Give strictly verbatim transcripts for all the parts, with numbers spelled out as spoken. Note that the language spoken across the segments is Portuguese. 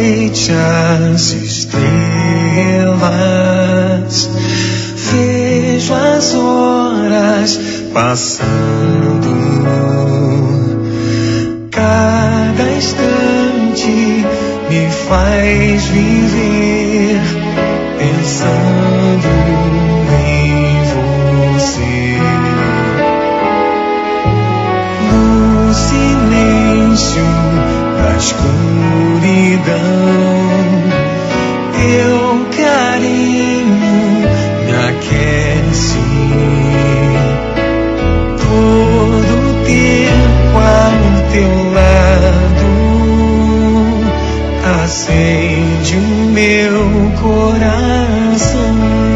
noite as estrelas, vejo as horas passando, cada instante me faz viver pensando em você. No silêncio da escuridão, teu carinho me aquece. Todo tempo ao teu lado acende o meu coração.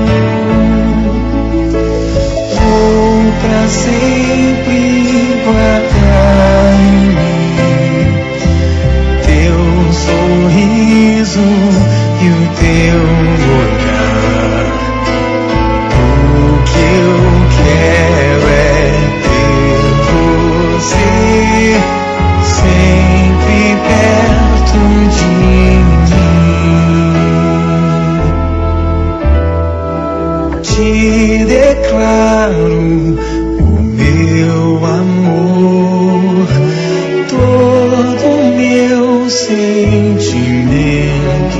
Vou pra sempre guardar em mim teu sorriso e o teu olhar. O que eu quero é ter você sempre perto de mim. Te declaro o meu amor, todo o meu sentimento.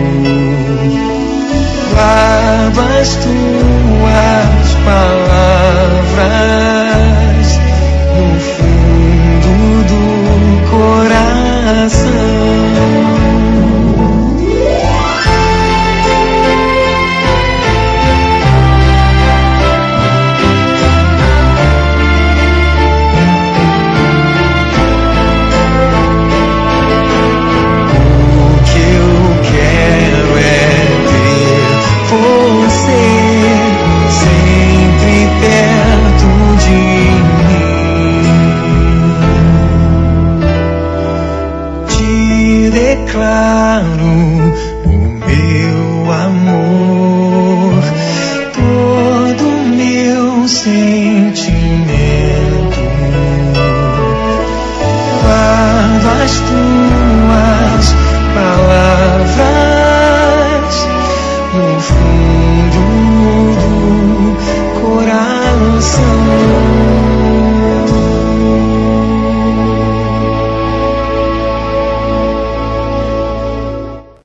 Guardo as tuas palavras no fundo do coração. Claro,